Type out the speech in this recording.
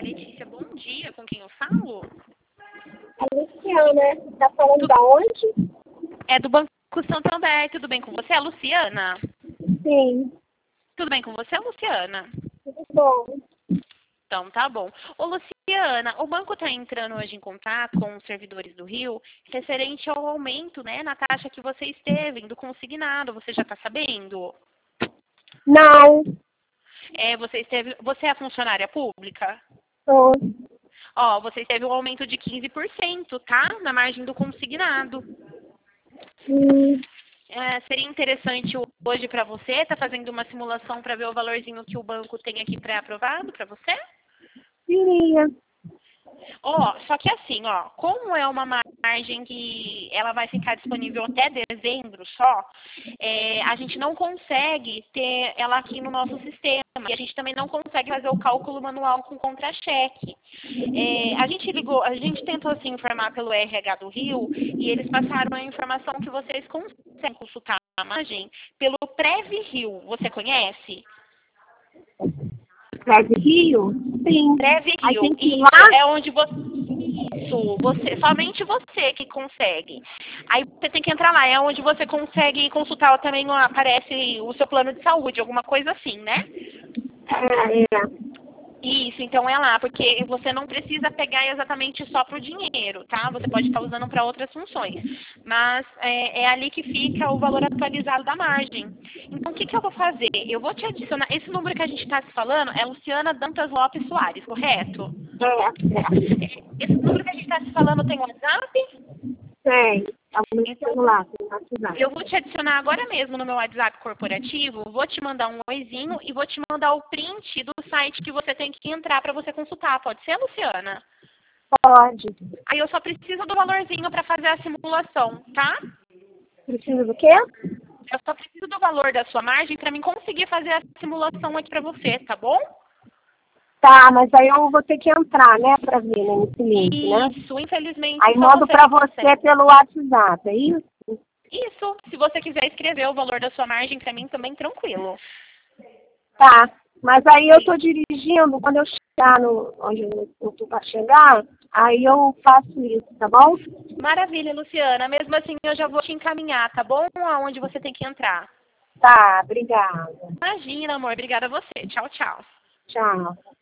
Letícia, bom dia. Com quem eu falo? A Luciana, tá falando da onde? É do Banco Santander. Tudo bem com você, Luciana? Sim, Tudo bem com você, Luciana? tudo bom. Então, tá bom. Ô, Luciana, o banco está entrando hoje em contato com os servidores do Rio referente ao aumento, né, na taxa que vocês teve do consignado. Você já está sabendo? Não, Você é funcionária pública? tô. Ó, vocês teve um aumento de 15%, tá? Na margem do consignado. Hum, Seria interessante hoje para você estar fazendo uma simulação para ver o valorzinho que o banco tem aqui pré-aprovado para você? queria. Ó, só que assim, ó, como é uma margem que ela vai ficar disponível até dezembro só, a gente não consegue ter ela aqui no nosso sistema. E a gente também não consegue fazer o cálculo manual com contra-cheque. A gente tentou se informar pelo RH do Rio e eles passaram a informação que vocês conseguem consultar a margem pelo Prev-Rio. Você conhece? Prédio Rio? Sim. Aí Prev-Rio. tem que ir Isso lá? é onde somente você que consegue. Aí você tem que entrar lá, é onde você consegue consultar também, aparece o seu plano de saúde, alguma coisa assim, né? É. Isso, então é lá, porque você não precisa pegar exatamente só para o dinheiro, tá? Você pode estar usando para outras funções. Mas é ali que fica o valor atualizado da margem. Então, o que eu vou fazer? Eu vou te adicionar. Esse número que a gente está se falando é Luciana Dantas Lopes Soares, correto? Esse número que a gente está se falando tem WhatsApp? Tem. É o meu Então, celular, tem WhatsApp. eu vou te adicionar agora mesmo no meu WhatsApp corporativo, vou te mandar um oizinho e vou te mandar o print do site que você tem que entrar para você consultar. Pode ser, Luciana? Pode. Aí eu só preciso do valorzinho para fazer a simulação, tá? Precisa do quê? Eu só preciso do valor da sua margem para mim conseguir fazer a simulação aqui para você, tá bom? Tá, mas aí eu vou ter que entrar, né, pra ver, né, nesse link, né? Isso, infelizmente Aí só mando você pra que você consegue. pelo WhatsApp, é isso? Isso, se você quiser escrever o valor da sua margem para mim também tranquilo. Tá, mas aí eu tô dirigindo, quando eu chegar no onde eu tô pra chegar, aí eu faço isso, tá bom? Maravilha, Luciana. Mesmo assim, eu já vou te encaminhar, tá bom? Aonde você tem que entrar. Tá, obrigada. Imagina, amor. Obrigada a você. Tchau, tchau. Tchau.